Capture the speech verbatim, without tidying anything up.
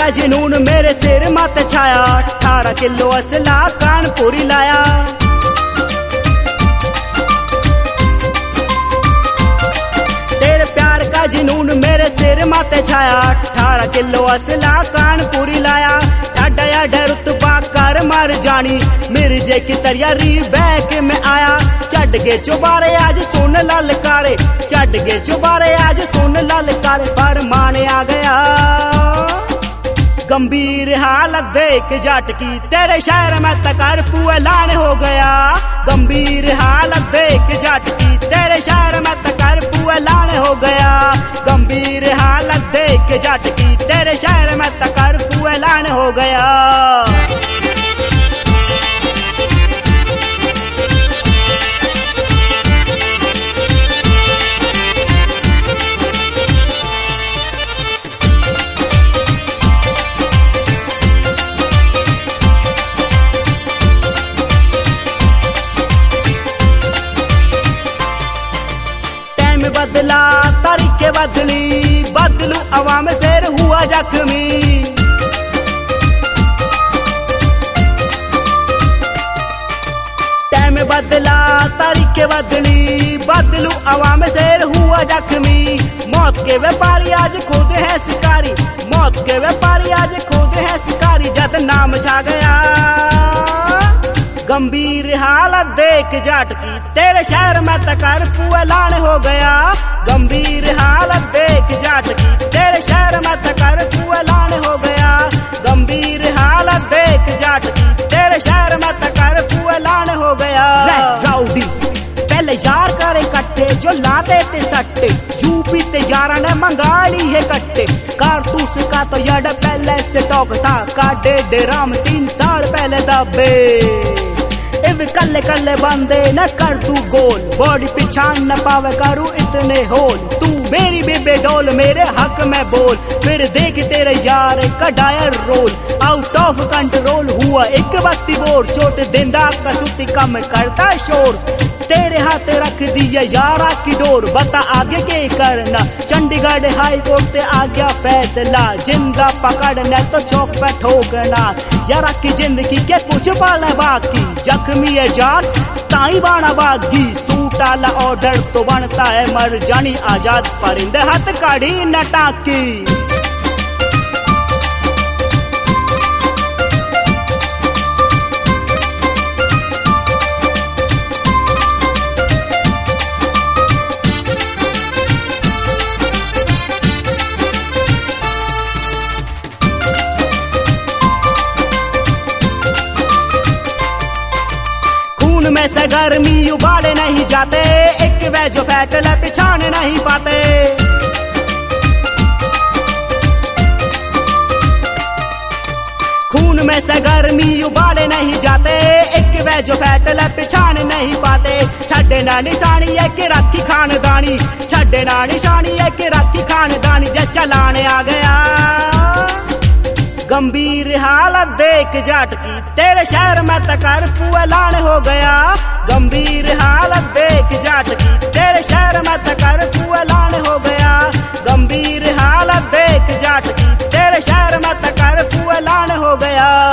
का जुनून मेरे सिर माथे छाया, अठारह किलो असला कानपुरी लाया। तेरे प्यार का जुनून मेरे सिर माथे छाया, अठारह किलो असला कानपुरी लाया। डाया रुतबा कर मार जानी मिर्जे की तैयारी बैक में आया। चढ़ के चुबारे आज सुन ललकारे, चढ़ के चुबारे आज सुन ललकारे, पर माने आ गया गंभीर हालत देख जाट की, तेरे शहर में तकर पुएलान हो गया। गंभीर हालत देख जाट की, तेरे शहर में तकर पुएलान हो गया। गंभीर हालत देख जाट की, तेरे शहर में तकर पुएलान हो गया। बदला तारीखें बदली, बदलू अवाम शेर हुआ जख्मी। टाइम बदला तारीखें बदली, बदलू अवाम शेर हुआ जख्मी। मौत के व्यापारी आज खुद है शिकारी, मौत के व्यापारी आज खुद है शिकारी। जद नाम छा गया गंभीर हालत देख जाट की, तेरे शहर में तकर पुएलान हो गया। गंभीर हालत देख जाट की, तेरे शहर में तकर पुएलान हो गया। गंभीर हालत देख जाट की, तेरे शहर में तकर पुएलान हो गया। राउडी पहले यार करे कट्टे जो लाते थे सट्टे, यूपी ते यारा ने मंगाली है कट्टे। कारतूस का तो यार पहले से टॉक था, काटे डेराम तीन साल पहले दबे। इव कल्ले कल्ले बंदे न कर तू गोल, बॉडी पिछान न पावे करू इतने होल। तू मेरी बेबे डोल मेरे हक में बोल, फिर देख तेरे यार का डायर रोल। आउट ऑफ कंट्रोल हुआ एक बत्ती बोर, चोट देंदा कसूती कम करता शोर। तेरे हाथ रख दिया यारा की डोर, बता आगे के करना। चंडीगढ़ हाई कोर्ट से आ गया फैसला, जिंदा पकड़ना तो चौक पे ठोकना। यारा की जिंदगी के कुछ पाला बाकी, जख्मी है जाट ताई बाना बागी। सूट आला ऑर्डर तो बनता है मर जानी आजाद, परिंदे हाथ काढ़ी न टाकी। में से गर्मी उबाले नहीं जाते, एक वे जो फैटला पिछान नहीं पाते। खून में से गर्मी उबाले नहीं जाते, एक वे जो फैटला पिछान नहीं पाते। छड्डे ना निशानी है कि राखी खानदानी, छड्डे ना निशानी है कि राखी खानदानी। जे चलाने आ गया गंभीर हालत देख जाट की, तेरे शहर में तकर पुएलान हो गया। गंभीर हालत देख जाट की, तेरे शहर में तकर पुएलान हो गया। गंभीर हालत देख जाट की, तेरे शहर में तकर पुएलान हो गया।